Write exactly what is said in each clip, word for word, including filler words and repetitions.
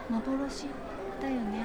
幻だよね。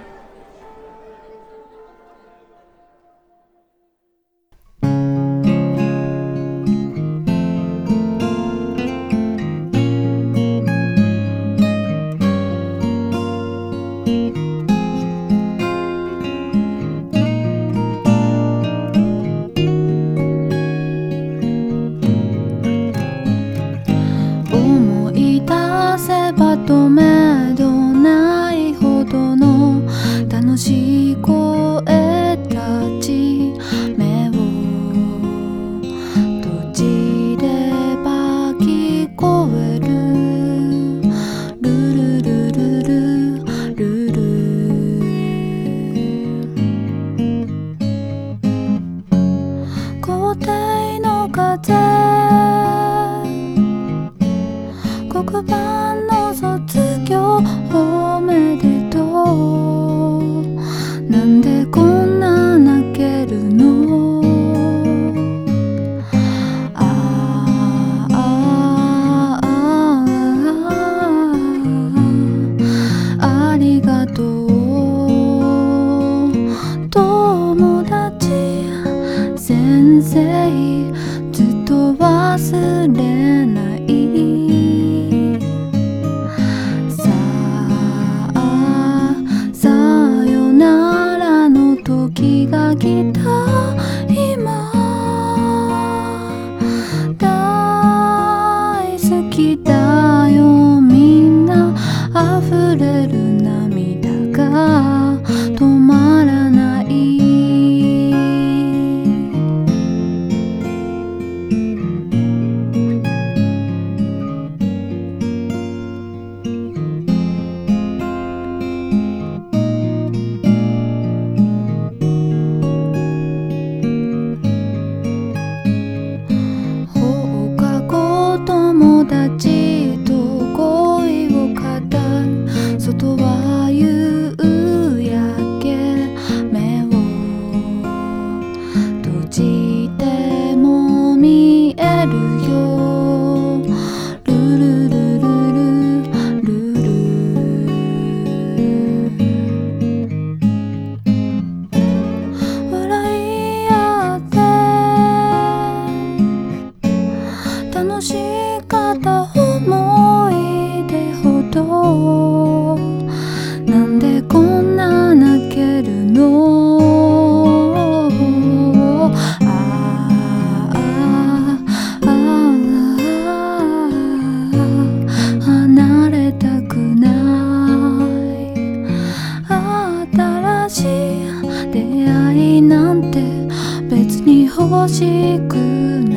思い出せば止めどないほどの楽しい声たち、目を閉じれば聞こえる。ルルルルルルル、校庭の風、黒板の卒業おめでとう。なんでこんな泣けるの。あああありがとう友達先生、ずっと忘れない。さあさよならの時が来た。今大好きだよみんな、溢れる涙が止まらない。放課後友達と恋を語る。外は夕焼け、目を閉じても見えるよ。ルルルルルルル、笑い合って楽しかった思い出ほど、なんでこんな泣けるの。ああああ離れたくない。新しい出会いなんて別に欲しくない。